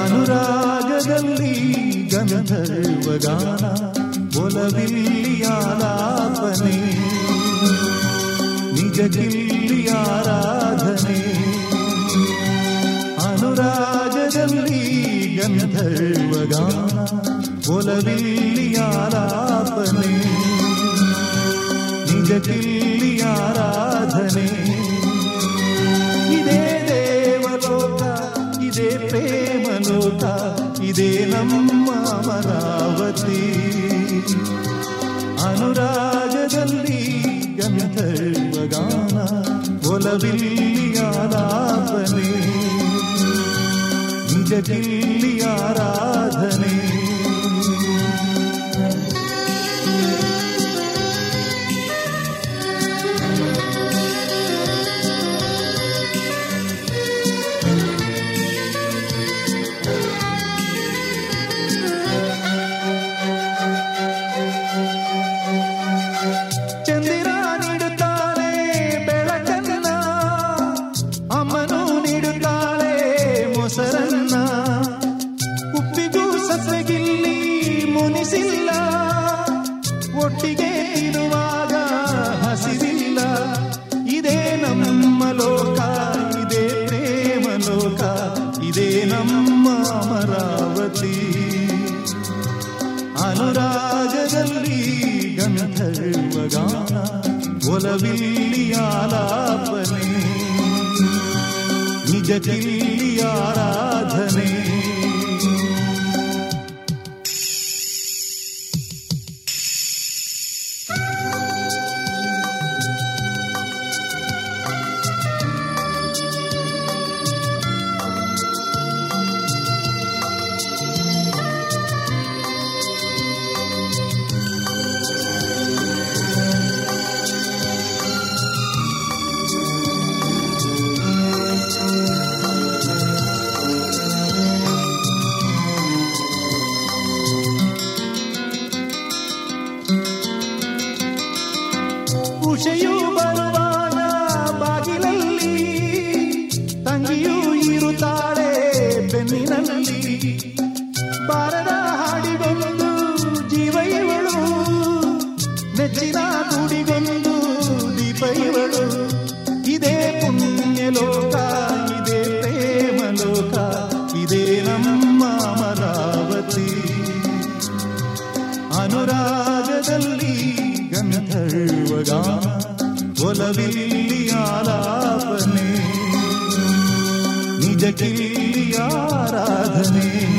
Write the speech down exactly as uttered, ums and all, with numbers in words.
ಅನುರಾಗದಲ್ಲಿ ಗಂಧರ್ವಗಾನ ಒಲವಿಲ್ಲಿಯಾಲಾಪನೆ ನಿಜಗಿಲ್ಲಿ ಆರಾಧನೆ. ಅನುರಾಗದಲ್ಲಿ ಗಂಧರ್ವಗಾನ ಒಲವಿಲ್ಲಿಯಾಲಾಪನೆ ನಿಜಗಿಲ್ಲಿ ಆರಾಧನೆ. ಇದೇ ದೇವಲೋಕ ಇದೇ ಪ್ರೇಮಲೋಕ ಇದೇ ನಮ್ಮ ಅಮರಾವತಿ. ಅನುರಾಗದಲ್ಲಿ ಗಂಧರ್ವಗಾನ ಒಲವಿಲ್ಲಿಯಾಲಾಪನೆ ನಿಜಗಿಲ್ಲಿ ಆರಾಧನೆ. ಉಪ್ಪಿಗೂ ಸಸಗಿಲ್ಲಿ ಮುನಿಸಿಲ್ಲ ಒಟ್ಟಿಗೆ ಇರುವಾಗ ಹಸಿರಿಲ್ಲ. ಇದೇ ನಮ್ಮ ಲೋಕ ಇದೇ ಪ್ರೇಮ ಲೋಕ ಇದೇ ನಮ್ಮ ಅಮರಾವತಿ. ಅನುರಾಗದಲ್ಲಿ ಗಂಧರ್ವಗಾನ ಒಲವಿಲ್ಲಿಯಾಲಾಪನೆ ನಿಜಗಿಲ್ಲಿ ಆರಾಧನೆ. ಉಷೆಯು ಬರುವಾಗ ಬಾಗಿಲಲ್ಲಿ ತಂಗಿಯೂ ಇರುತ್ತಾಳೆ ಬೆನ್ನಿನಲ್ಲಿ. ಬಾರದ ಹಾಡಿಗೊಂದು ಜೀವ ಇವಳು ನೆಚ್ಚಿನ ಗುಡಿಗೊಂದು ದೀಪ ಇವಳು. ಇದೇ ಪುಣ್ಯ ಲೋಕ ಇದೇ ಪ್ರೇಮ ಲೋಕ ಇದೇ ನಮ್ಮ ಅಮರಾವತಿ. ಅನುರಾಗದಲ್ಲಿ ಗಂಧರ್ವಗಾನ ಒಲವಿಲ್ಲಿಯಾಲಾಪನೆ ನಿಜಗಿಲ್ಲಿ ಆರಾಧನೆ.